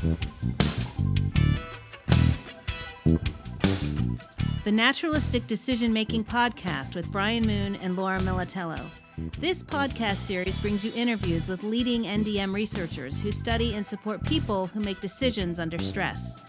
The Naturalistic Decision-Making Podcast with Brian Moon and Laura Militello. This podcast series brings you interviews with leading NDM researchers who study and support people who make decisions under stress.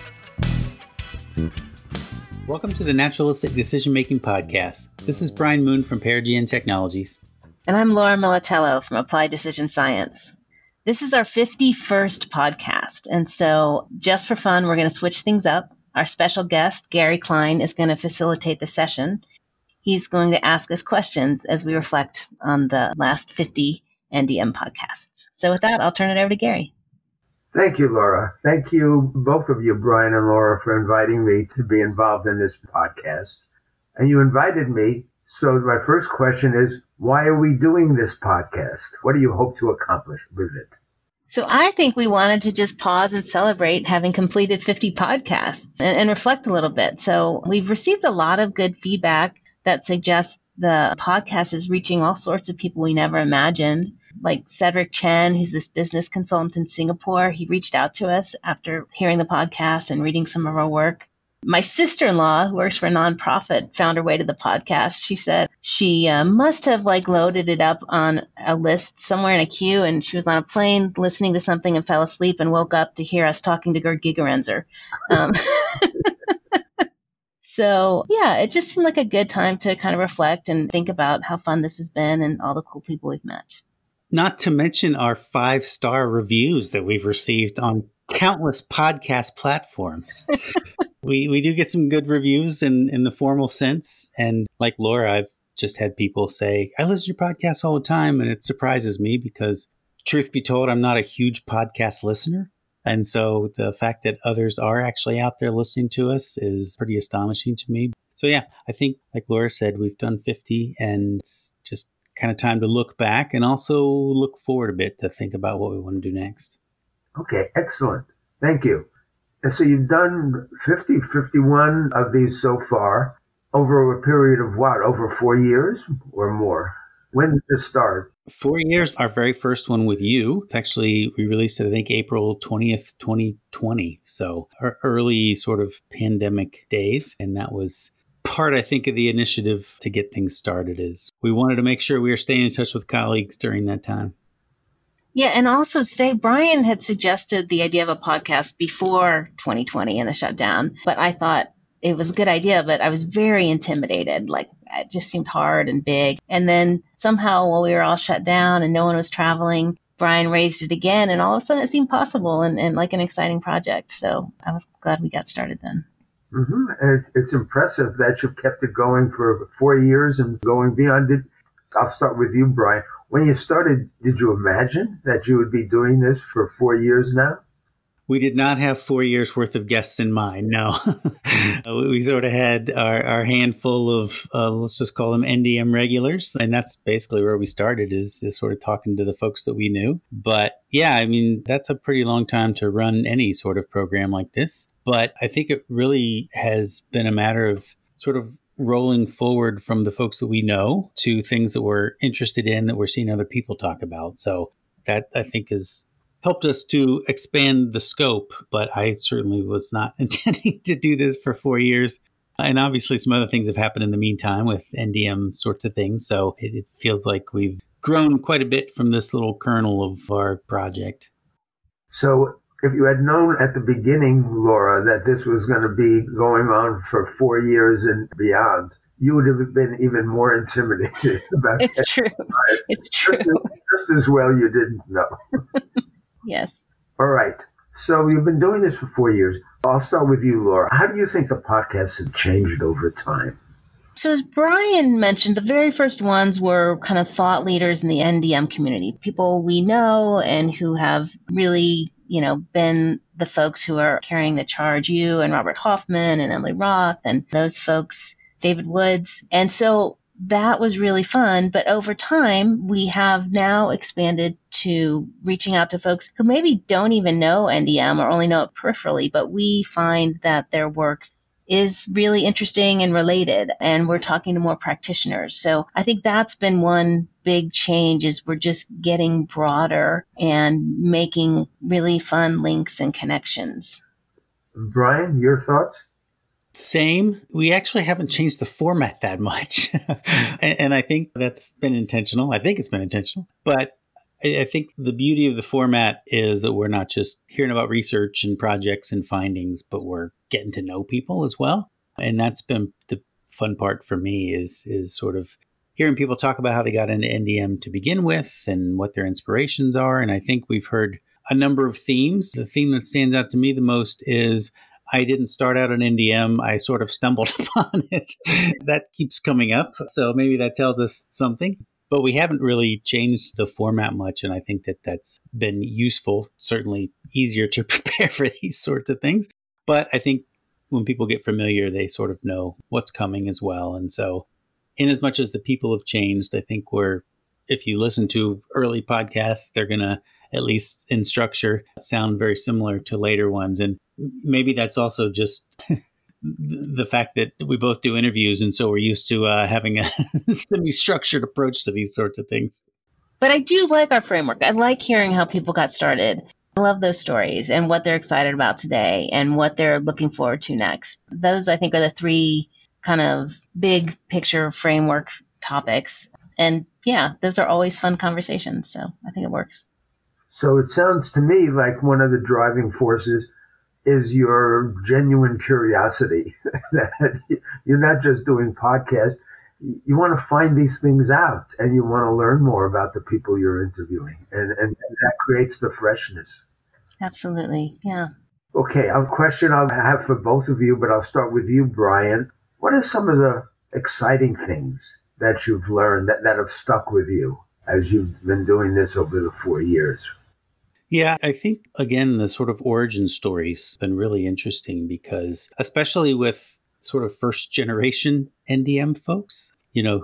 Welcome to the Naturalistic Decision-Making Podcast. This is Brian Moon from Perigean Technologies. And I'm Laura Militello from Applied Decision Science. This is our 51st podcast, and so just for fun, we're going to switch things up. Our special guest, Gary Klein, is going to facilitate the session. He's going to ask us questions as we reflect on the last 50 NDM podcasts. So with that, I'll turn it over to Gary. Thank you, Laura. Thank you, both of you, Brian and Laura, for inviting me to be involved in this podcast. And you invited me, so my first question is, why are we doing this podcast? What do you hope to accomplish with it? So I think we wanted to just pause and celebrate having completed 50 podcasts and reflect a little bit. So we've received a lot of good feedback that suggests the podcast is reaching all sorts of people we never imagined. Like Cedric Chen, who's this business consultant in Singapore. He reached out to us after hearing the podcast and reading some of our work. My sister-in-law, who works for a nonprofit, found her way to the podcast. She said she must have loaded it up on a list somewhere in a queue, and she was on a plane listening to something and fell asleep and woke up to hear us talking to Gerd Gigerenzer. So, yeah, it just seemed like a good time to kind of reflect and think about how fun this has been and all the cool people we've met. Not to mention our 5-star reviews that we've received on countless podcast platforms. We do get some good reviews in the formal sense. And like Laura, I've just had people say, I listen to your podcast all the time. And it surprises me because, truth be told, I'm not a huge podcast listener. And so the fact that others are actually out there listening to us is pretty astonishing to me. So yeah, I think, like Laura said, we've done 50 and it's just kind of time to look back and also look forward a bit to think about what we want to do next. Okay, excellent. Thank you. And so you've done 51 of these so far over a period of what, over 4 years or more? When did this start? 4 years. Our very first one with you. It's actually, we released it, I think, April 20th, 2020. So our early sort of pandemic days. And that was part, I think, of the initiative to get things started is we wanted to make sure we were staying in touch with colleagues during that time. Yeah, and also say Brian had suggested the idea of a podcast before 2020 and the shutdown, but I thought it was a good idea, but I was very intimidated. It just seemed hard and big. And then somehow while we were all shut down and no one was traveling, Brian raised it again, and all of a sudden it seemed possible and like an exciting project. So I was glad we got started then. Mm-hmm. And it's impressive that you've kept it going for 4 years and going beyond it. I'll start with you, Brian. When you started, did you imagine that you would be doing this for 4 years now? We did not have 4 years worth of guests in mind, no. We sort of had our handful of, let's just call them NDM regulars. And that's basically where we started is sort of talking to the folks that we knew. But yeah, I mean, that's a pretty long time to run any sort of program like this. But I think it really has been a matter of sort of rolling forward from the folks that we know to things that we're interested in that we're seeing other people talk about. So that I think has helped us to expand the scope, but I certainly was not intending to do this for 4 years. And obviously some other things have happened in the meantime with NDM sorts of things. So it feels like we've grown quite a bit from this little kernel of our project. So if you had known at the beginning, Laura, that this was going to be going on for 4 years and beyond, you would have been even more intimidated about it. It's true. It's true. Just as well you didn't know. Yes. All right. So you've been doing this for 4 years. I'll start with you, Laura. How do you think the podcasts have changed over time? So as Brian mentioned, the very first ones were kind of thought leaders in the NDM community, people we know and who have really, been the folks who are carrying the charge, you and Robert Hoffman and Emily Roth and those folks, David Woods. And so that was really fun. But over time, we have now expanded to reaching out to folks who maybe don't even know NDM or only know it peripherally, but we find that their work is really interesting and related, and we're talking to more practitioners. So I think that's been one big change, is we're just getting broader and making really fun links and connections. Brian, your thoughts? Same. We actually haven't changed the format that much. and I think that's been intentional. I think it's been intentional. But I think the beauty of the format is that we're not just hearing about research and projects and findings, but we're getting to know people as well. And that's been the fun part for me is sort of hearing people talk about how they got into NDM to begin with and what their inspirations are. And I think we've heard a number of themes. The theme that stands out to me the most is I didn't start out on NDM. I sort of stumbled upon it. That keeps coming up. So maybe that tells us something. But we haven't really changed the format much. And I think that that's been useful, certainly easier to prepare for these sorts of things. But I think when people get familiar, they sort of know what's coming as well. And so in as much as the people have changed, I think if you listen to early podcasts, they're going to, at least in structure, sound very similar to later ones. And maybe that's also just the fact that we both do interviews, and so we're used to having a semi-structured approach to these sorts of things. But I do like our framework. I like hearing how people got started. I love those stories and what they're excited about today and what they're looking forward to next. Those, I think, are the three kind of big picture framework topics. And yeah, those are always fun conversations. So I think it works. So it sounds to me like one of the driving forces is your genuine curiosity. That you're not just doing podcasts. You want to find these things out, and you want to learn more about the people you're interviewing. And that creates the freshness. Absolutely. Yeah. Okay, a question I'll have for both of you, but I'll start with you, Brian. What are some of the exciting things that you've learned that have stuck with you as you've been doing this over the 4 years? Yeah, I think, again, the sort of origin story's been really interesting because, especially with sort of first generation NDM folks,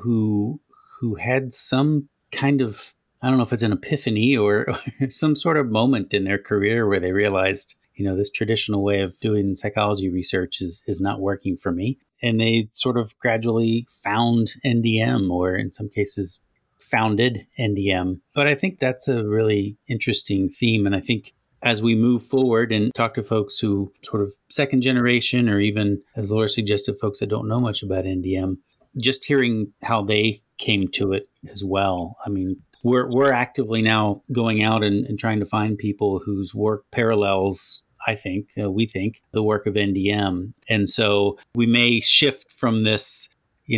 who had some kind of, I don't know if it's an epiphany or some sort of moment in their career where they realized, this traditional way of doing psychology research is not working for me. And they sort of gradually found NDM, or in some cases founded NDM. But I think that's a really interesting theme. And I think as we move forward and talk to folks who sort of second generation, or even, as Laura suggested, folks that don't know much about NDM, just hearing how they came to it as well. I mean, we're actively now going out and trying to find people whose work parallels, we think, the work of NDM. And so we may shift from this,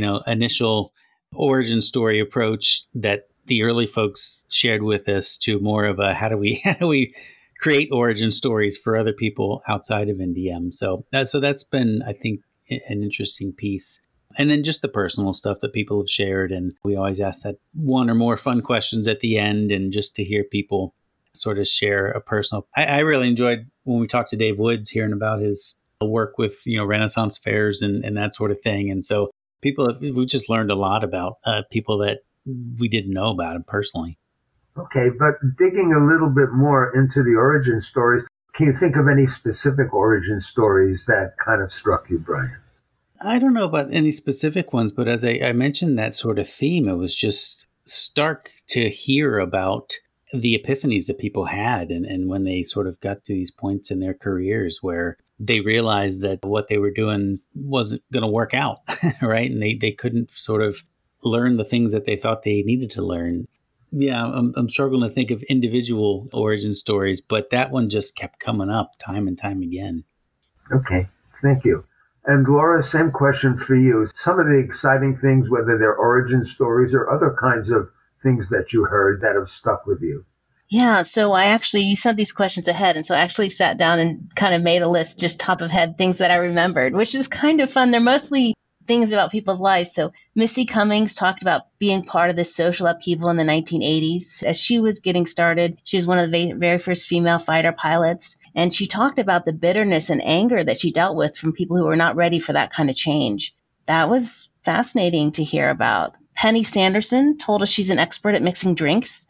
initial origin story approach that the early folks shared with us to more of a how do we create origin stories for other people outside of NDM. So that's been, I think, an interesting piece. And then just the personal stuff that people have shared. And we always ask that one or more fun questions at the end, and just to hear people sort of share a personal. I really enjoyed when we talked to Dave Woods, hearing about his work with, Renaissance fairs and that sort of thing. And so we've just learned a lot about people that we didn't know about him personally. Okay, but digging a little bit more into the origin stories, can you think of any specific origin stories that kind of struck you, Brian? I don't know about any specific ones, but as I mentioned that sort of theme, it was just stark to hear about the epiphanies that people had and when they sort of got to these points in their careers where they realized that what they were doing wasn't going to work out, right? And they couldn't sort of learn the things that they thought they needed to learn. Yeah, I'm struggling to think of individual origin stories, but that one just kept coming up time and time again. Okay, thank you. And Laura, same question for you. Some of the exciting things, whether they're origin stories or other kinds of things that you heard that have stuck with you. Yeah, so you sent these questions ahead, and so I actually sat down and kind of made a list, just top of head, things that I remembered, which is kind of fun. They're mostly things about people's lives. So Missy Cummings talked about being part of this social upheaval in the 1980s. As she was getting started, she was one of the very first female fighter pilots. And she talked about the bitterness and anger that she dealt with from people who were not ready for that kind of change. That was fascinating to hear about. Penny Sanderson told us she's an expert at mixing drinks.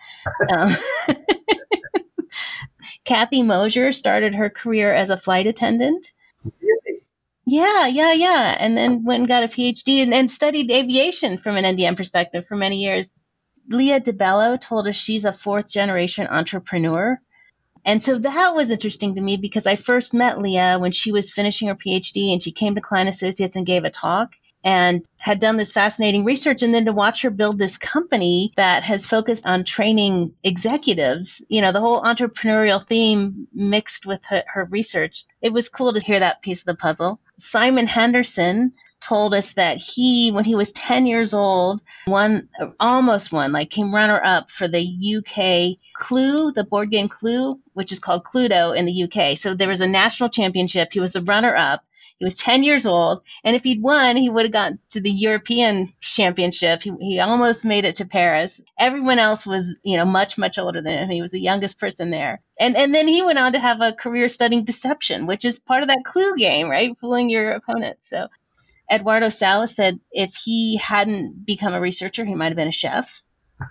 Kathy Mosier started her career as a flight attendant. Really? Yeah. And then went and got a PhD and studied aviation from an NDM perspective for many years. Leah DeBello told us she's a fourth generation entrepreneur. And so that was interesting to me because I first met Leah when she was finishing her PhD and she came to Klein Associates and gave a talk and had done this fascinating research. And then to watch her build this company that has focused on training executives, the whole entrepreneurial theme mixed with her research. It was cool to hear that piece of the puzzle. Simon Henderson told us that when he was 10 years old, almost won, came runner up for the UK Clue, the board game Clue, which is called Cluedo in the UK. So there was a national championship. He was the runner up. He was 10 years old. And if he'd won, he would have gotten to the European championship. He almost made it to Paris. Everyone else was, much, much older than him. He was the youngest person there. And then he went on to have a career studying deception, which is part of that Clue game, right? Fooling your opponent. So Eduardo Salas said if he hadn't become a researcher, he might have been a chef.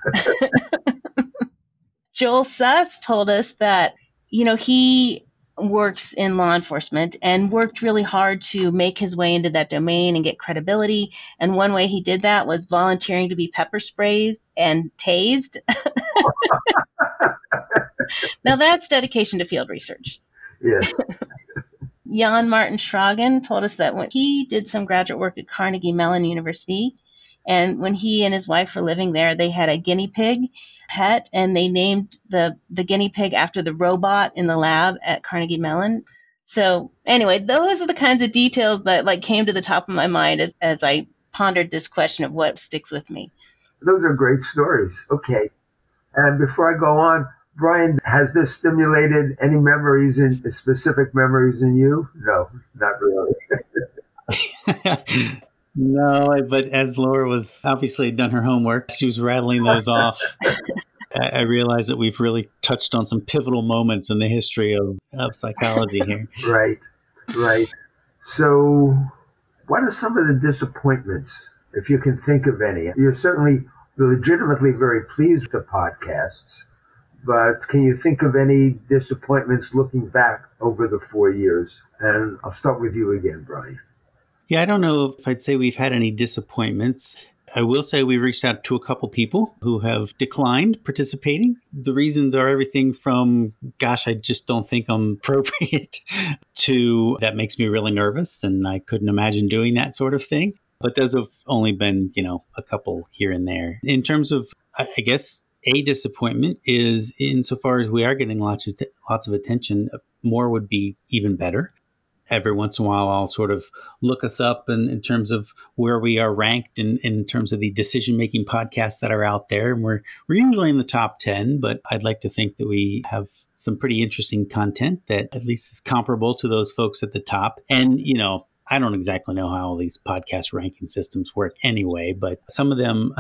Joel Suss told us that, he works in law enforcement and worked really hard to make his way into that domain and get credibility. And one way he did that was volunteering to be pepper sprayed and tased. Now that's dedication to field research. Yes. Jan Martin Schragen told us that when he did some graduate work at Carnegie Mellon University, and when he and his wife were living there, they had a guinea pig pet, and they named the guinea pig after the robot in the lab at Carnegie Mellon. So anyway, those are the kinds of details that came to the top of my mind as I pondered this question of what sticks with me. Those are great stories. Okay. And before I go on, Brian, has this stimulated any specific memories in you? No, not really. No, but as Laura was obviously done her homework, she was rattling those off. I realized that we've really touched on some pivotal moments in the history of psychology here. Right. So what are some of the disappointments, if you can think of any? You're certainly legitimately very pleased with the podcasts, but can you think of any disappointments looking back over the 4 years? And I'll start with you again, Brian. Yeah, I don't know if I'd say we've had any disappointments. I will say we reached out to a couple people who have declined participating. The reasons are everything from, gosh, I just don't think I'm appropriate, to that makes me really nervous and I couldn't imagine doing that sort of thing. But those have only been, a couple here and there. In terms of, I guess, a disappointment is insofar as we are getting lots of attention, more would be even better. Every once in a while, I'll sort of look us up in terms of where we are ranked in terms of the decision-making podcasts that are out there. And we're usually in the top 10, but I'd like to think that we have some pretty interesting content that at least is comparable to those folks at the top. And, I don't exactly know how all these podcast ranking systems work anyway, but some of them,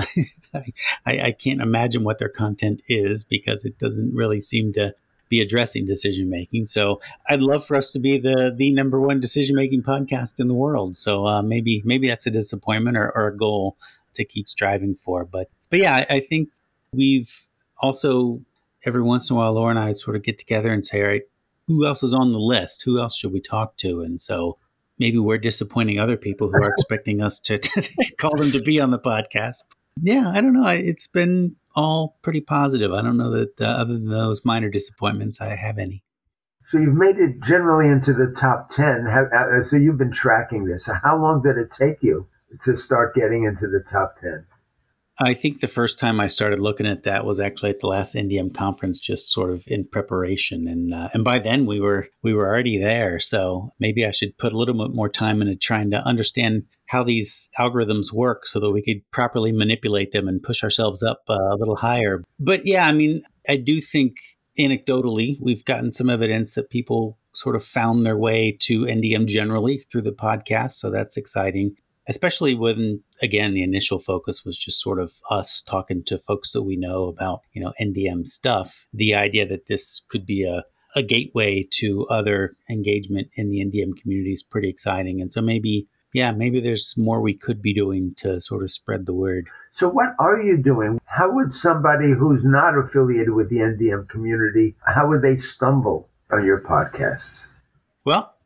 I can't imagine what their content is because it doesn't really seem to be addressing decision-making. So I'd love for us to be the number one decision-making podcast in the world. So maybe that's a disappointment or a goal to keep striving for. But yeah, I think we've also, every once in a while, Laura and I sort of get together and say, all right, who else is on the list? Who else should we talk to? And so maybe we're disappointing other people who are expecting us to call them to be on the podcast. Yeah, I don't know. It's been all pretty positive. I don't know that other than those minor disappointments, I have any. So you've made it generally into the top 10. So you've been tracking this. How long did it take you to start getting into the top 10? I think the first time I started looking at that was actually at the last NDM conference, just sort of in preparation. And by then we were already there. So maybe I should put a little bit more time into trying to understand how these algorithms work so that we could properly manipulate them and push ourselves up a little higher. But yeah, I mean, I do think anecdotally, we've gotten some evidence that people sort of found their way to NDM generally through the podcast. So that's exciting. Especially when, again, the initial focus was just sort of us talking to folks that we know about, NDM stuff. The idea that this could be a gateway to other engagement in the NDM community is pretty exciting. And so maybe there's more we could be doing to sort of spread the word. So what are you doing? How would somebody who's not affiliated with the NDM community, how would they stumble on your podcasts? Well,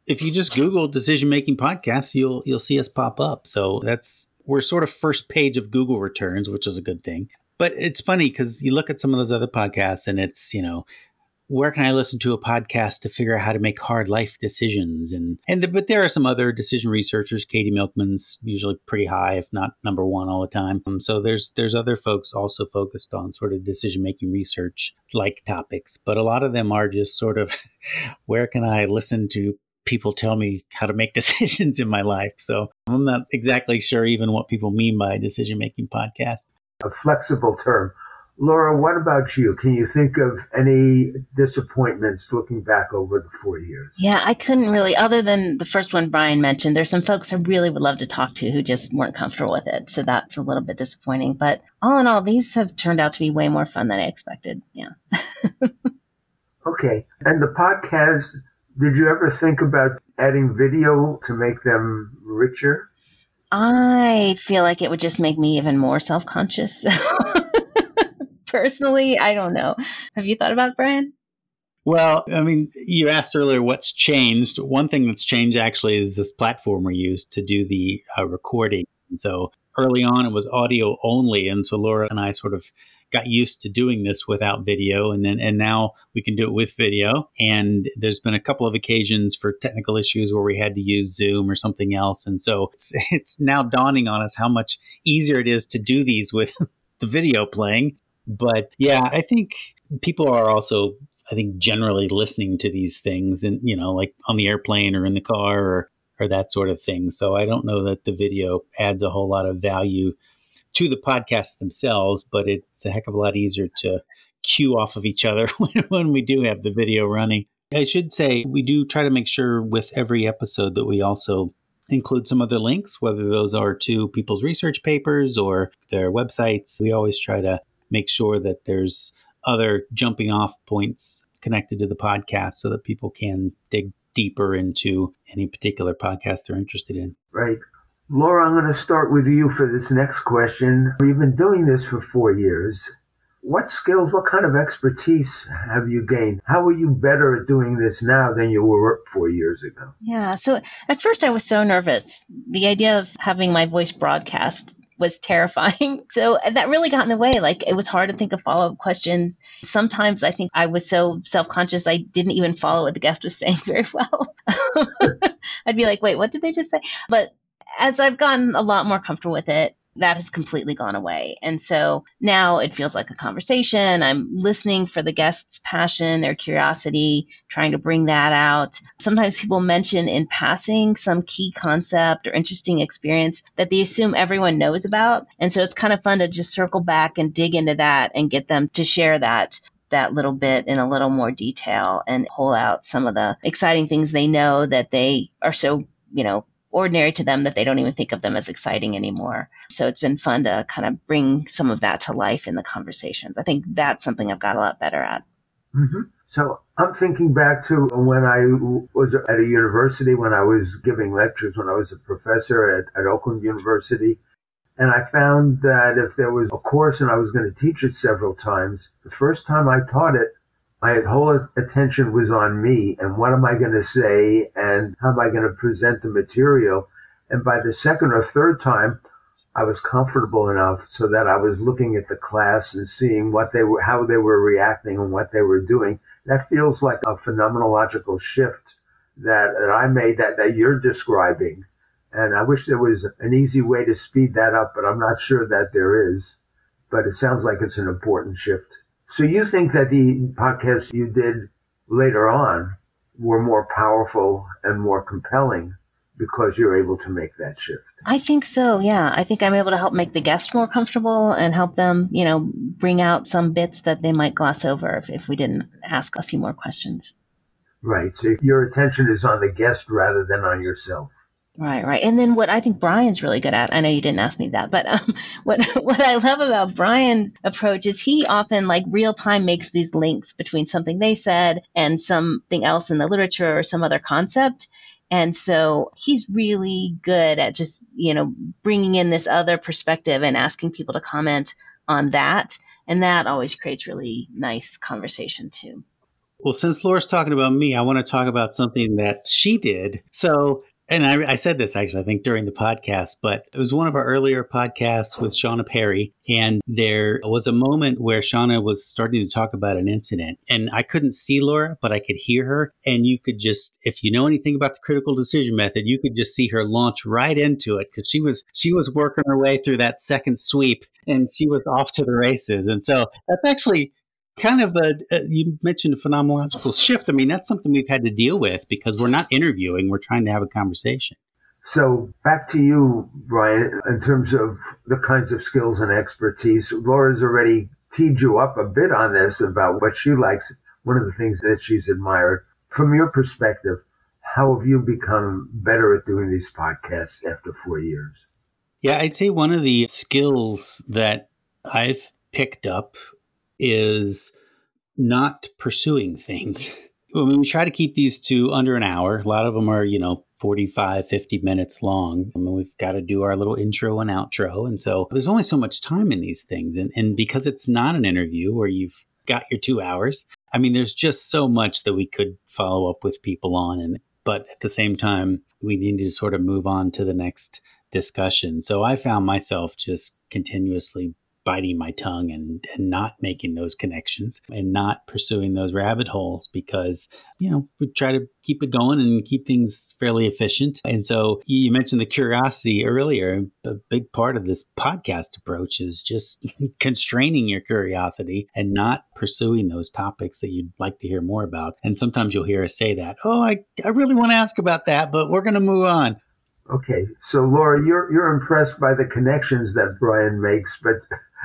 if you just Google decision making podcasts, you'll see us pop up. So we're sort of first page of Google returns, which is a good thing. But it's funny because you look at some of those other podcasts and it's, where can I listen to a podcast to figure out how to make hard life decisions? But there are some other decision researchers. Katie Milkman's usually pretty high, if not number one all the time. So there's other folks also focused on sort of decision-making research like topics. But a lot of them are just sort of, where can I listen to people tell me how to make decisions in my life? So I'm not exactly sure even what people mean by decision-making podcast. A flexible term. Laura, what about you? Can you think of any disappointments looking back over the 4 years? Yeah, I couldn't really, other than the first one Brian mentioned. There's some folks I really would love to talk to who just weren't comfortable with it. So that's a little bit disappointing. But all in all, these have turned out to be way more fun than I expected. Yeah. Okay. And the podcast, did you ever think about adding video to make them richer? I feel like it would just make me even more self-conscious. Personally, I don't know. Have you thought about it, Brian? Well, I mean, you asked earlier what's changed. One thing that's changed actually is this platform we use to do the recording. And so early on, it was audio only. And so Laura and I sort of got used to doing this without video. And now we can do it with video. And there's been a couple of occasions for technical issues where we had to use Zoom or something else. And so it's now dawning on us how much easier it is to do these with the video playing. But yeah, I think people are also, generally listening to these things and, like on the airplane or in the car or that sort of thing. So I don't know that the video adds a whole lot of value to the podcasts themselves, but it's a heck of a lot easier to cue off of each other when we do have the video running. I should say we do try to make sure with every episode that we also include some other links, whether those are to people's research papers or their websites. We always try to make sure that there's other jumping off points connected to the podcast so that people can dig deeper into any particular podcast they're interested in. Right. Laura, I'm going to start with you for this next question. You've been doing this for 4 years. What skills, what kind of expertise have you gained? How are you better at doing this now than you were 4 years ago? Yeah. So at first I was so nervous. The idea of having my voice broadcast was terrifying. So that really got in the way. Like, it was hard to think of follow-up questions. Sometimes I think I was so self-conscious I didn't even follow what the guest was saying very well. I'd be like, wait, what did they just say? But as I've gotten a lot more comfortable with it, that has completely gone away. And so now it feels like a conversation. I'm listening for the guest's passion, their curiosity, trying to bring that out. Sometimes people mention in passing some key concept or interesting experience that they assume everyone knows about. And so it's kind of fun to just circle back and dig into that and get them to share that little bit in a little more detail and pull out some of the exciting things they know that they are so, ordinary to them that they don't even think of them as exciting anymore. So it's been fun to kind of bring some of that to life in the conversations. I think that's something I've got a lot better at. Mm-hmm. So I'm thinking back to when I was at a university, when I was giving lectures, when I was a professor at Oakland University. And I found that if there was a course and I was going to teach it several times, the first time I taught it, my whole attention was on me and what am I going to say and how am I going to present the material. And by the second or third time, I was comfortable enough so that I was looking at the class and seeing how they were reacting and what they were doing. That feels like a phenomenological shift that I made that you're describing. And I wish there was an easy way to speed that up, but I'm not sure that there is. But it sounds like it's an important shift. So you think that the podcasts you did later on were more powerful and more compelling because you're able to make that shift? I think so, yeah. I think I'm able to help make the guest more comfortable and help them, bring out some bits that they might gloss over if we didn't ask a few more questions. Right. So your attention is on the guest rather than on yourself. Right. And then what I think Brian's really good at, I know you didn't ask me that, but what I love about Brian's approach is he often real time makes these links between something they said and something else in the literature or some other concept. And so he's really good at just, bringing in this other perspective and asking people to comment on that. And that always creates really nice conversation too. Well, since Laura's talking about me, I want to talk about something that she did. So, and I said this actually, I think during the podcast, but it was one of our earlier podcasts with Shauna Perry. And there was a moment where Shauna was starting to talk about an incident. And I couldn't see Laura, but I could hear her. And you could just, if you know anything about the critical decision method, you could just see her launch right into it because she was working her way through that second sweep and she was off to the races. And so that's actually kind of you mentioned a phenomenological shift. I mean, that's something we've had to deal with because we're not interviewing, we're trying to have a conversation. So back to you, Brian, in terms of the kinds of skills and expertise. Laura's already teed you up a bit on this about what she likes, one of the things that she's admired. From your perspective, how have you become better at doing these podcasts after 4 years? Yeah, I'd say one of the skills that I've picked up is not pursuing things. I mean, we try to keep these to under an hour. A lot of them are, 45, 50 minutes long. I mean, we've got to do our little intro and outro. And so there's only so much time in these things. And because it's not an interview where you've got your 2 hours, I mean, there's just so much that we could follow up with people on. But at the same time, we need to sort of move on to the next discussion. So I found myself just continuously biting my tongue and not making those connections and not pursuing those rabbit holes because, we try to keep it going and keep things fairly efficient. And so you mentioned the curiosity earlier. A big part of this podcast approach is just constraining your curiosity and not pursuing those topics that you'd like to hear more about. And sometimes you'll hear us say that, I really want to ask about that, but we're going to move on. Okay, so Laura, you're impressed by the connections that Brian makes, but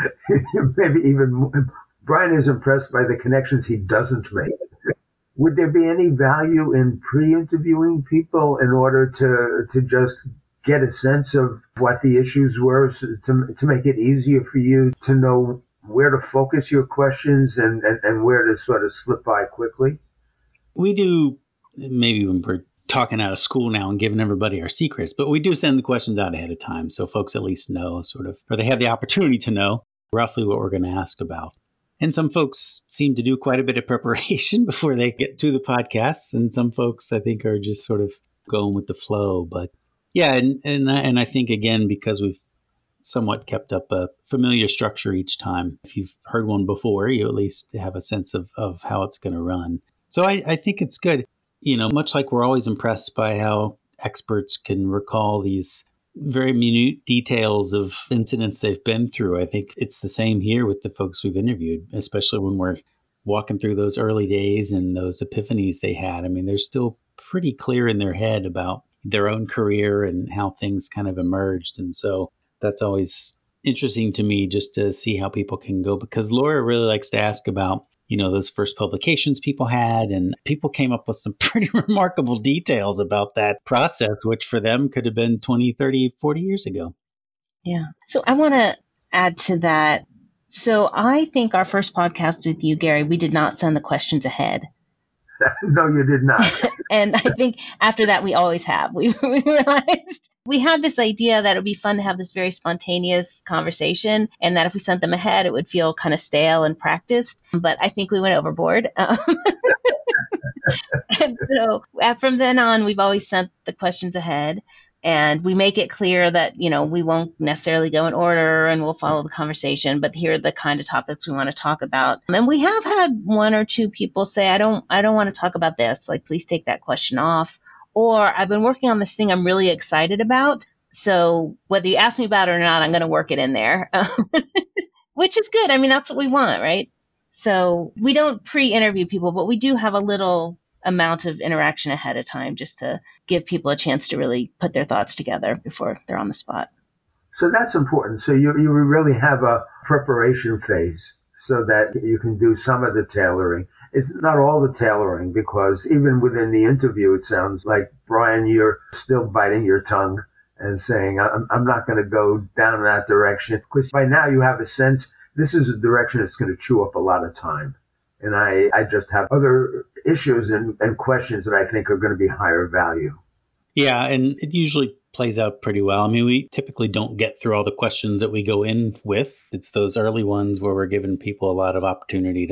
maybe even more, Brian is impressed by the connections he doesn't make. Would there be any value in pre-interviewing people in order to just get a sense of what the issues were to make it easier for you to know where to focus your questions and where to sort of slip by quickly? We do, maybe when we're talking out of school now and giving everybody our secrets, but we do send the questions out ahead of time so folks at least know or they have the opportunity to know roughly what we're going to ask about. And some folks seem to do quite a bit of preparation before they get to the podcasts. And some folks, I think, are just sort of going with the flow. But yeah, and I think, again, because we've somewhat kept up a familiar structure each time, if you've heard one before, you at least have a sense of how it's going to run. So I think it's good. Much like we're always impressed by how experts can recall these very minute details of incidents they've been through. I think it's the same here with the folks we've interviewed, especially when we're walking through those early days and those epiphanies they had. I mean, they're still pretty clear in their head about their own career and how things kind of emerged. And so that's always interesting to me just to see how people can go, because Laura really likes to ask about those first publications people had, and people came up with some pretty remarkable details about that process, which for them could have been 20, 30, 40 years ago. Yeah. So I want to add to that. So I think our first podcast with you, Gary, we did not send the questions ahead. No, you did not. And I think after that, we always have. We realized we had this idea that it would be fun to have this very spontaneous conversation, and that if we sent them ahead, it would feel kind of stale and practiced. But I think we went overboard. And so from then on, we've always sent the questions ahead. And we make it clear that, we won't necessarily go in order and we'll follow the conversation, but here are the kind of topics we want to talk about. And we have had one or two people say, I don't want to talk about this. Like, please take that question off. Or I've been working on this thing I'm really excited about. So whether you ask me about it or not, I'm going to work it in there, which is good. I mean, that's what we want, right? So we don't pre-interview people, but we do have a little amount of interaction ahead of time just to give people a chance to really put their thoughts together before they're on the spot. So that's important. So you really have a preparation phase so that you can do some of the tailoring. It's not all the tailoring, because even within the interview, it sounds like, Brian, you're still biting your tongue and saying, I'm not going to go down that direction. Because by now you have a sense this is a direction that's going to chew up a lot of time. And I just have other issues and questions that I think are going to be higher value. Yeah, and it usually plays out pretty well. I mean, we typically don't get through all the questions that we go in with. It's those early ones where we're giving people a lot of opportunity to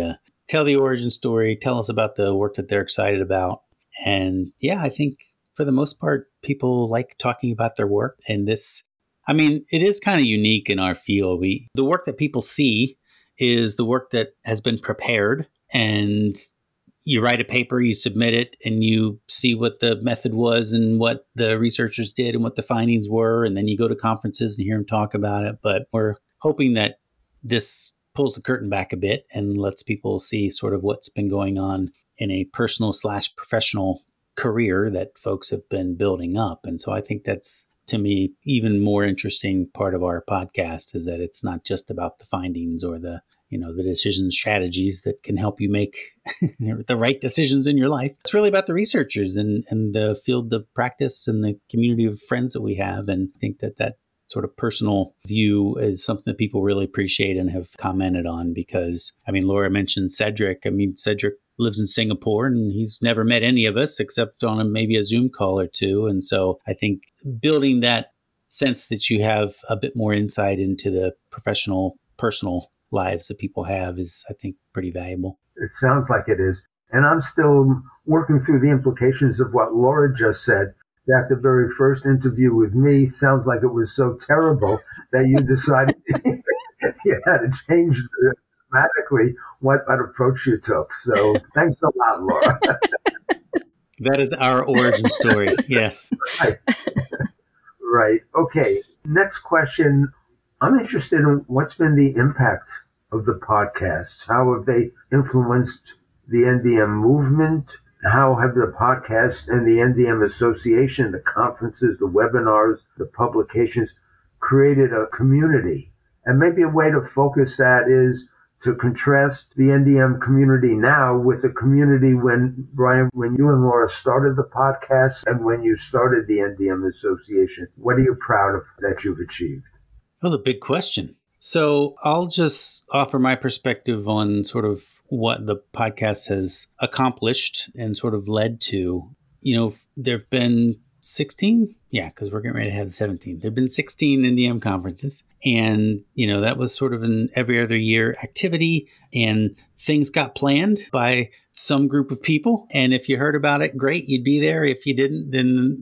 tell the origin story, tell us about the work that they're excited about. And yeah, I think for the most part, people like talking about their work. And this, I mean, it is kind of unique in our field. The work that people see is the work that has been prepared, and you write a paper, you submit it, and you see what the method was and what the researchers did and what the findings were. And then you go to conferences and hear them talk about it. But we're hoping that this pulls the curtain back a bit and lets people see sort of what's been going on in a personal/professional career that folks have been building up. And so I think that's, to me, even more interesting part of our podcast, is that it's not just about the findings or the decision strategies that can help you make the right decisions in your life. It's really about the researchers and the field of practice and the community of friends that we have. And I think that sort of personal view is something that people really appreciate and have commented on, because, I mean, Laura mentioned Cedric. I mean, Cedric lives in Singapore and he's never met any of us except on maybe a Zoom call or two. And so I think building that sense that you have a bit more insight into the professional, personal lives that people have is, I think, pretty valuable. It sounds like it is. And I'm still working through the implications of what Laura just said. That the very first interview with me sounds like it was so terrible that you decided you had to change dramatically what approach you took. So thanks a lot, Laura. That is our origin story. Yes. Right. Okay. Next question. I'm interested in what's been the impact of the podcasts. How have they influenced the NDM movement? How have the podcast and the NDM Association, the conferences, the webinars, the publications created a community? And maybe a way to focus that is to contrast the NDM community now with the community when, Brian, when you and Laura started the podcast and when you started the NDM Association. What are you proud of that you've achieved? That was a big question. So I'll just offer my perspective on sort of what the podcast has accomplished and sort of led to. There have been 16. Yeah, because we're getting ready to have 17. There have been 16 NDM conferences. And, that was sort of an every other year activity. And things got planned by some group of people. And if you heard about it, great, you'd be there. If you didn't, then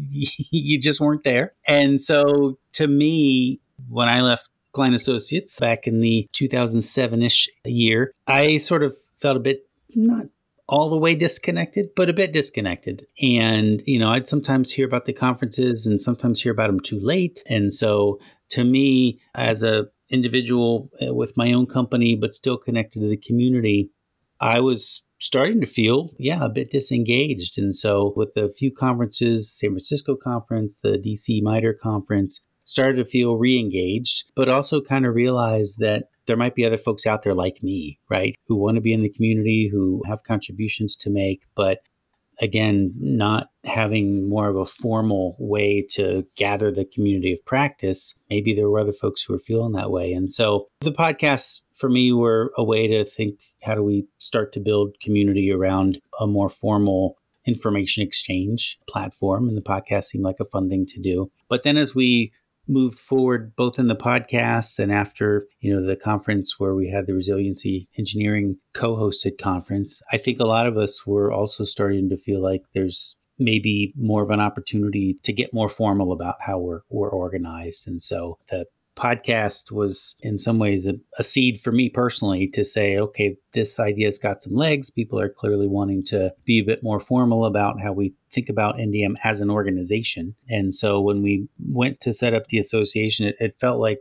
you just weren't there. And so to me, when I left Klein Associates back in the 2007-ish year, I sort of felt a bit, not all the way disconnected, but a bit disconnected. And, I'd sometimes hear about the conferences and sometimes hear about them too late. And so to me, as a individual with my own company, but still connected to the community, I was starting to feel, a bit disengaged. And so with a few conferences, San Francisco conference, the DC MITRE conference, started to feel re-engaged, but also kind of realized that there might be other folks out there like me, right, who want to be in the community, who have contributions to make, but again, not having more of a formal way to gather the community of practice. Maybe there were other folks who were feeling that way. And so the podcasts for me were a way to think, how do we start to build community around a more formal information exchange platform? And the podcast seemed like a fun thing to do. But then as we moved forward, both in the podcasts and after, the conference where we had the Resiliency Engineering co-hosted conference, I think a lot of us were also starting to feel like there's maybe more of an opportunity to get more formal about how we're organized. And so the podcast was in some ways a seed for me personally to say, okay, this idea's got some legs. People are clearly wanting to be a bit more formal about how we think about NDM as an organization. And so when we went to set up the association, it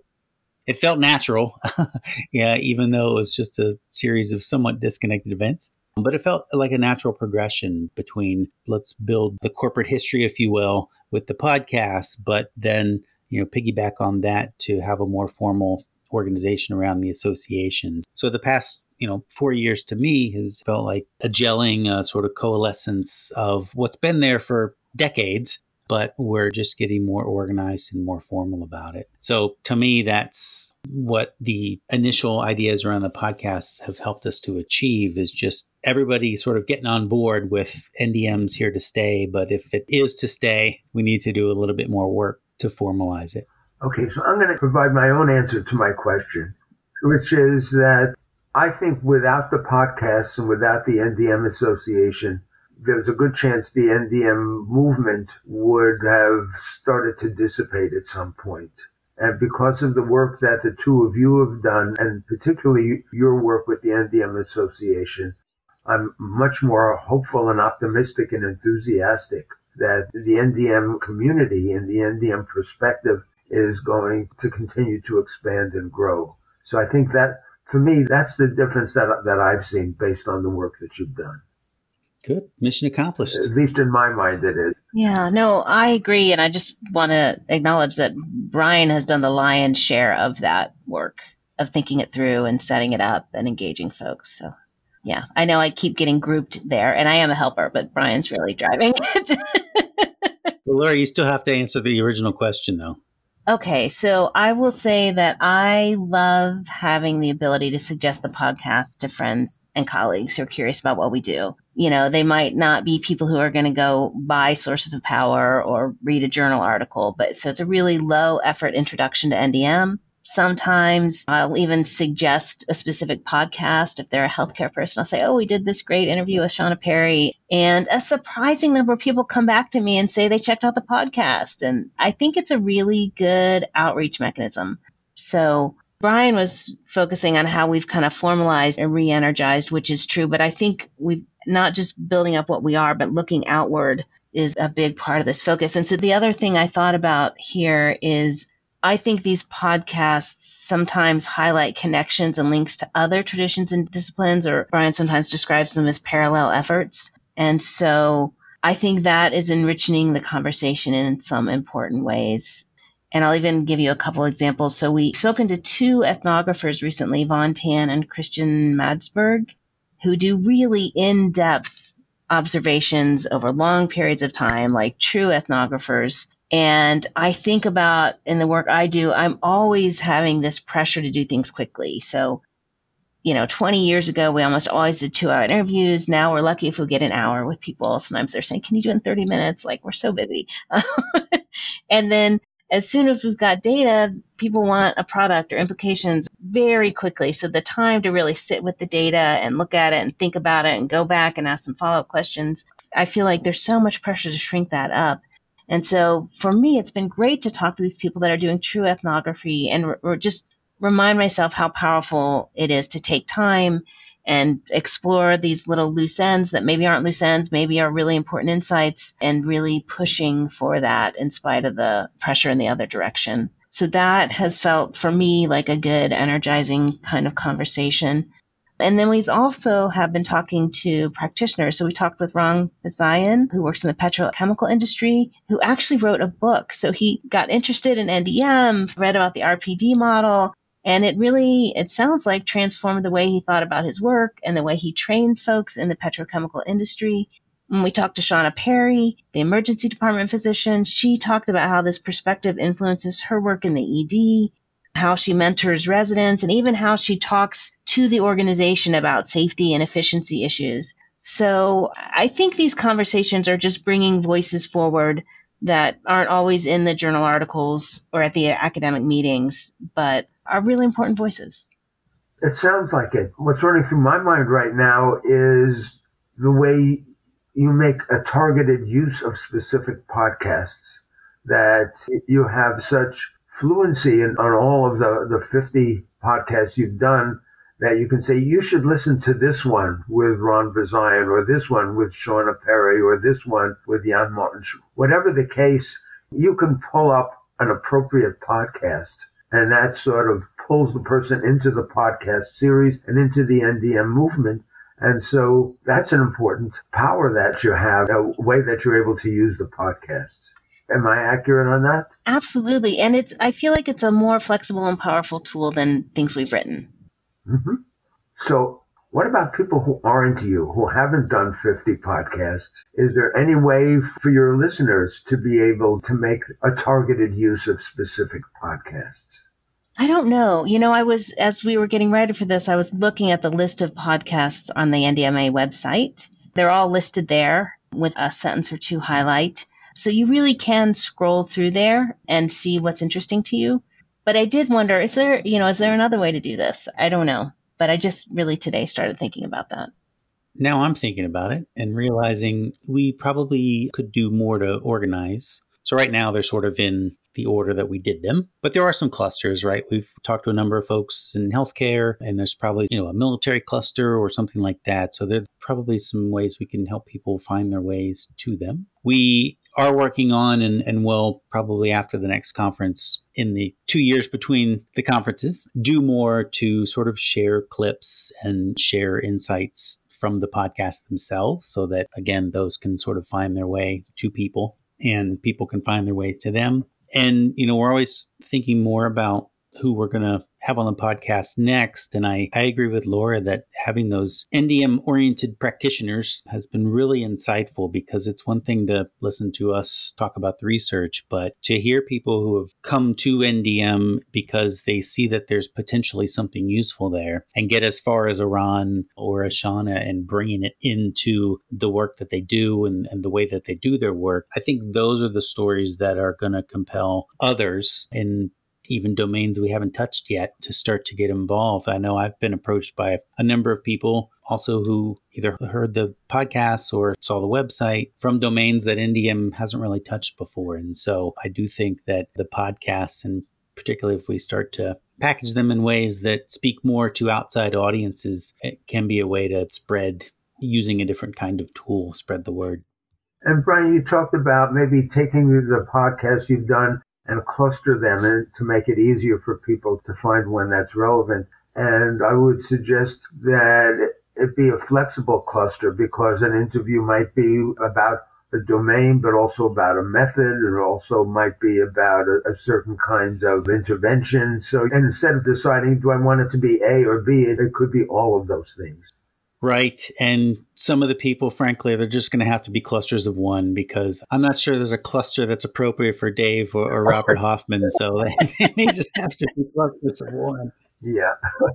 felt natural. Even though it was just a series of somewhat disconnected events. But it felt like a natural progression between let's build the corporate history, if you will, with the podcast, but then piggyback on that to have a more formal organization around the association. So the past, 4 years to me has felt like a gelling, sort of coalescence of what's been there for decades, but we're just getting more organized and more formal about it. So to me, that's what the initial ideas around the podcast have helped us to achieve, is just everybody sort of getting on board with NDM's here to stay. But if it is to stay, we need to do a little bit more work to formalize it. Okay, so I'm going to provide my own answer to my question, which is that I think without the podcasts and without the NDM Association, there's a good chance the NDM movement would have started to dissipate at some point. And because of the work that the two of you have done, and particularly your work with the NDM Association, I'm much more hopeful and optimistic and enthusiastic that the NDM community and the NDM perspective is going to continue to expand and grow. So I think that, for me, that's the difference that I've seen based on the work that you've done. Good. Mission accomplished. At least in my mind, it is. Yeah, no, I agree. And I just want to acknowledge that Brian has done the lion's share of that work, of thinking it through and setting it up and engaging folks. So, yeah, I know I keep getting grouped there, and I am a helper, but Brian's really driving it. Well, Laura, you still have to answer the original question, though. Okay, so I will say that I love having the ability to suggest the podcast to friends and colleagues who are curious about what we do. You know, they might not be people who are going to go buy Sources of Power or read a journal article, but so it's a really low effort introduction to NDM. Sometimes I'll even suggest a specific podcast. If they're a healthcare person, I'll say, oh, we did this great interview with Shauna Perry. And a surprising number of people come back to me and say they checked out the podcast. And I think it's a really good outreach mechanism. So Brian was focusing on how we've kind of formalized and re-energized, which is true. But I think we've not just building up what we are, but looking outward is a big part of this focus. And so the other thing I thought about here is I think these podcasts sometimes highlight connections and links to other traditions and disciplines, or Brian sometimes describes them as parallel efforts. And so I think that is enriching the conversation in some important ways. And I'll even give you a couple examples. So we've spoken to two ethnographers recently, Vaughn Tan and Christian Madsberg, who do really in-depth observations over long periods of time, like true ethnographers. And I think about in the work I do, I'm always having this pressure to do things quickly. So, 20 years ago, we almost always did 2-hour interviews. Now we're lucky if we get an hour with people. Sometimes they're saying, can you do it in 30 minutes? Like, we're so busy. And then as soon as we've got data, people want a product or implications very quickly. So the time to really sit with the data and look at it and think about it and go back and ask some follow-up questions, I feel like there's so much pressure to shrink that up. And so for me, it's been great to talk to these people that are doing true ethnography and just remind myself how powerful it is to take time and explore these little loose ends that maybe aren't loose ends, maybe are really important insights, and really pushing for that in spite of the pressure in the other direction. So that has felt for me like a good, energizing kind of conversation. And then we also have been talking to practitioners. So we talked with Ron Basayan, who works in the petrochemical industry, who actually wrote a book. So he got interested in NDM, read about the RPD model, and it sounds like transformed the way he thought about his work and the way he trains folks in the petrochemical industry. When we talked to Shauna Perry, the emergency department physician, she talked about how this perspective influences her work in the ED, how she mentors residents, and even how she talks to the organization about safety and efficiency issues. So I think these conversations are just bringing voices forward that aren't always in the journal articles or at the academic meetings, but are really important voices. It sounds like it. What's running through my mind right now is the way you make a targeted use of specific podcasts, that you have such fluency on all of the 50 podcasts you've done that you can say, you should listen to this one with Ron Basayan, or this one with Shauna Perry, or this one with Jan Martin. Whatever the case, you can pull up an appropriate podcast, and that sort of pulls the person into the podcast series and into the NDM movement. And so that's an important power that you have, a way that you're able to use the podcasts. Am I accurate on that? Absolutely. And I feel like it's a more flexible and powerful tool than things we've written. Mm-hmm. So what about people who aren't you, who haven't done 50 podcasts? Is there any way for your listeners to be able to make a targeted use of specific podcasts? I don't know. As we were getting ready for this, I was looking at the list of podcasts on the NDMA website. They're all listed there with a sentence or two highlight. So you really can scroll through there and see what's interesting to you. But I did wonder, is there another way to do this? I don't know. But I just really today started thinking about that. Now I'm thinking about it and realizing we probably could do more to organize. So right now they're sort of in the order that we did them, but there are some clusters, right? We've talked to a number of folks in healthcare, and there's probably, a military cluster or something like that. So there's probably some ways we can help people find their ways to them. We are working on and will probably after the next conference in the 2 years between the conferences, do more to sort of share clips and share insights from the podcast themselves so that, again, those can sort of find their way to people and people can find their way to them. And, we're always thinking more about who we're going to have on the podcast next. And I agree with Laura that having those NDM-oriented practitioners has been really insightful, because it's one thing to listen to us talk about the research, but to hear people who have come to NDM because they see that there's potentially something useful there and get as far as Iran or Ashana and bringing it into the work that they do and the way that they do their work. I think those are the stories that are going to compel others in even domains we haven't touched yet to start to get involved. I know I've been approached by a number of people also who either heard the podcasts or saw the website from domains that NDM hasn't really touched before. And so I do think that the podcasts, and particularly if we start to package them in ways that speak more to outside audiences, it can be a way to spread using a different kind of tool, spread the word. And Brian, you talked about maybe taking the podcasts you've done and cluster them in to make it easier for people to find one that's relevant. And I would suggest that it be a flexible cluster, because an interview might be about a domain, but also about a method, or also might be about a certain kind of intervention. So instead of deciding, do I want it to be A or B, it could be all of those things. Right. And some of the people, frankly, they're just going to have to be clusters of one, because I'm not sure there's a cluster that's appropriate for Dave or Robert Hoffman. So they may just have to be clusters of one. Yeah.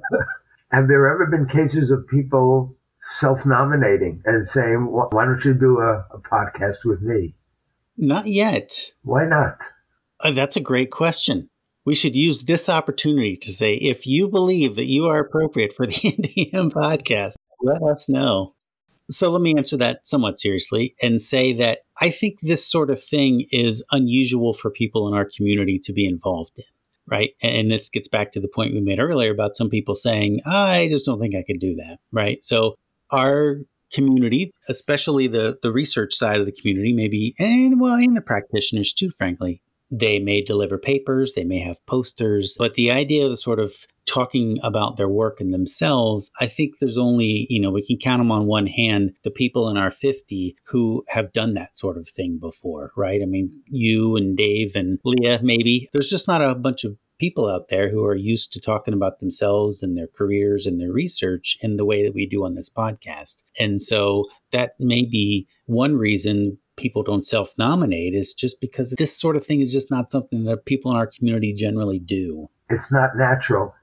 Have there ever been cases of people self-nominating and saying, why don't you do a podcast with me? Not yet. Why not? That's a great question. We should use this opportunity to say, if you believe that you are appropriate for the NDM podcast, let us know. So let me answer that somewhat seriously and say that I think this sort of thing is unusual for people in our community to be involved in, right? And this gets back to the point we made earlier about some people saying, I just don't think I could do that, right? So our community, especially the research side of the community, maybe, and the practitioners too, frankly, they may deliver papers, they may have posters, but the idea of sort of talking about their work and themselves, I think there's only, we can count them on one hand, the people in our 50 who have done that sort of thing before, right? I mean, you and Dave and Leah, maybe. There's just not a bunch of people out there who are used to talking about themselves and their careers and their research in the way that we do on this podcast. And so that may be one reason people don't self-nominate, is just because this sort of thing is just not something that people in our community generally do. It's not natural.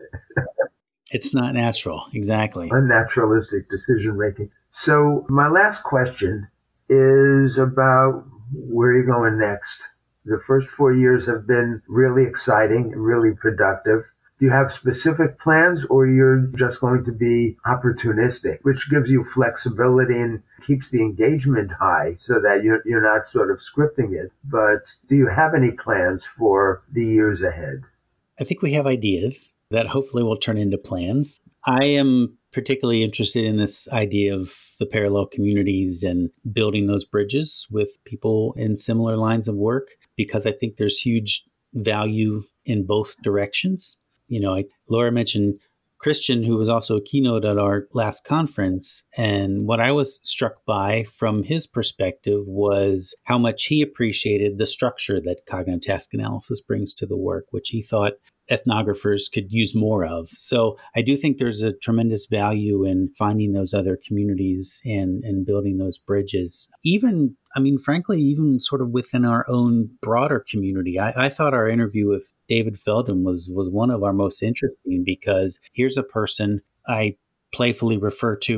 It's not natural. Exactly. Unnaturalistic decision-making. So my last question is about where you're going next. The first 4 years have been really exciting, really productive. Do you have specific plans, or you're just going to be opportunistic, which gives you flexibility and keeps the engagement high so that you're not sort of scripting it? But do you have any plans for the years ahead? I think we have ideas that hopefully will turn into plans. I am particularly interested in this idea of the parallel communities and building those bridges with people in similar lines of work, because I think there's huge value in both directions. Laura mentioned Christian, who was also a keynote at our last conference. And what I was struck by from his perspective was how much he appreciated the structure that cognitive task analysis brings to the work, which he thought ethnographers could use more of. So I do think there's a tremendous value in finding those other communities and building those bridges. Frankly, even sort of within our own broader community. I thought our interview with David Feldman was one of our most interesting, because here's a person, I playfully refer to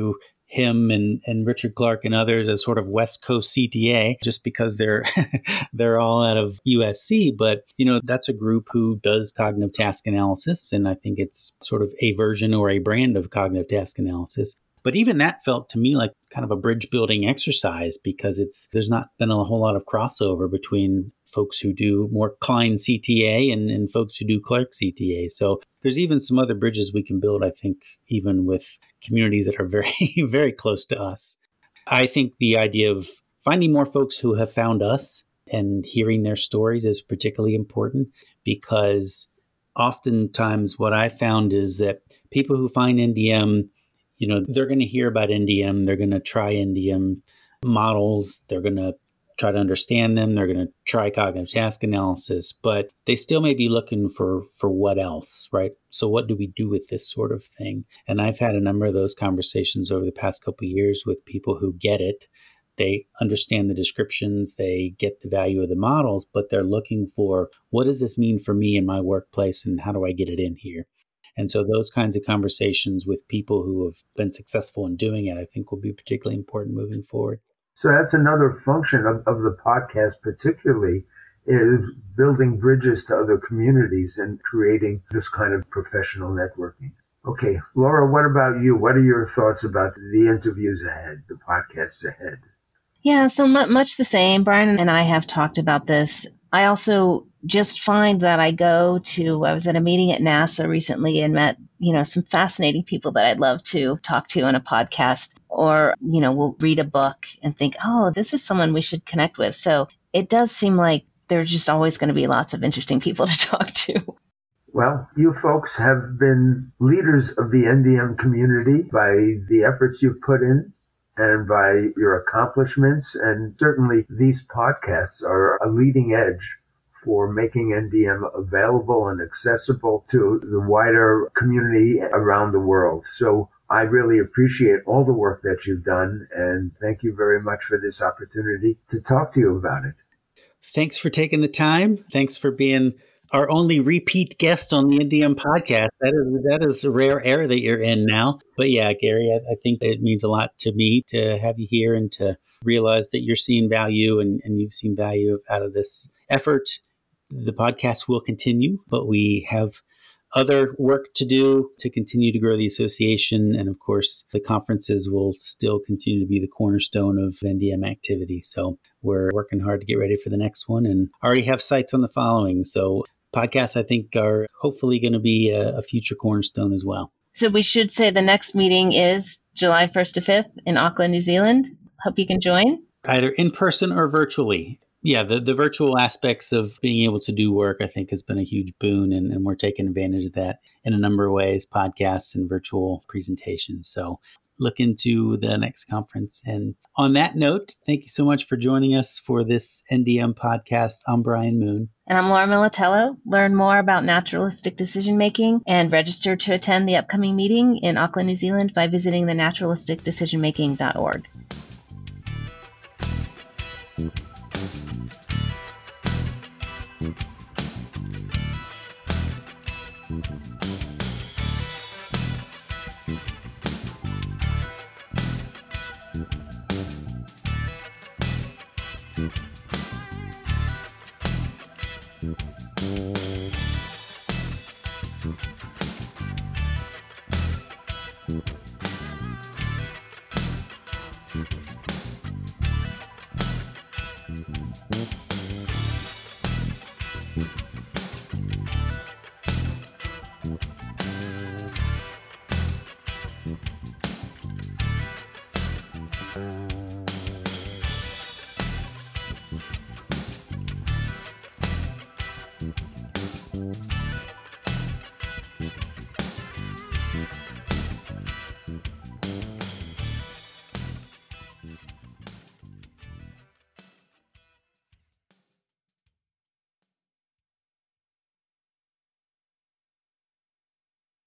him and Richard Clark and others as sort of West Coast CTA, just because they're they're all out of USC. But, that's a group who does cognitive task analysis. And I think it's sort of a version or a brand of cognitive task analysis. But even that felt to me like kind of a bridge building exercise, because there's not been a whole lot of crossover between folks who do more Klein CTA and folks who do Clark CTA. So there's even some other bridges we can build, I think, even with communities that are very, very close to us. I think the idea of finding more folks who have found us and hearing their stories is particularly important, because oftentimes what I found is that people who find NDM, they're going to hear about NDM. They're going to try NDM models. They're going to try to understand them. They're going to try cognitive task analysis, but they still may be looking for what else, right? So what do we do with this sort of thing? And I've had a number of those conversations over the past couple of years with people who get it. They understand the descriptions, they get the value of the models, but they're looking for, what does this mean for me in my workplace, and how do I get it in here? And so those kinds of conversations with people who have been successful in doing it, I think will be particularly important moving forward. So that's another function of the podcast particularly, is building bridges to other communities and creating this kind of professional networking. Okay, Laura, what about you? What are your thoughts about the interviews ahead, the podcasts ahead? Yeah, so much the same. Brian and I have talked about this. I also just find that I was at a meeting at NASA recently and met, some fascinating people that I'd love to talk to on a podcast, or, we'll read a book and think, oh, this is someone we should connect with. So it does seem like there's just always going to be lots of interesting people to talk to. Well, you folks have been leaders of the NDM community by the efforts you've put in and by your accomplishments. And certainly these podcasts are a leading edge for making NDM available and accessible to the wider community around the world. So I really appreciate all the work that you've done, and thank you very much for this opportunity to talk to you about it. Thanks for taking the time. Thanks for being our only repeat guest on the NDM podcast. That is a rare era that you're in now. But yeah, Gary, I think it means a lot to me to have you here and to realize that you're seeing value and you've seen value out of this effort. The podcast will continue, but we have other work to do to continue to grow the association. And of course, the conferences will still continue to be the cornerstone of NDM activity. So we're working hard to get ready for the next one and already have sights on the following. So podcasts, I think, are hopefully going to be a future cornerstone as well. So we should say the next meeting is July 1st to 5th in Auckland, New Zealand. Hope you can join. Either in person or virtually. Yeah, the virtual aspects of being able to do work, I think, has been a huge boon, and we're taking advantage of that in a number of ways, podcasts and virtual presentations. So look into the next conference. And on that note, thank you so much for joining us for this NDM podcast. I'm Brian Moon. And I'm Laura Militello. Learn more about naturalistic decision-making and register to attend the upcoming meeting in Auckland, New Zealand by visiting thenaturalisticdecisionmaking.org.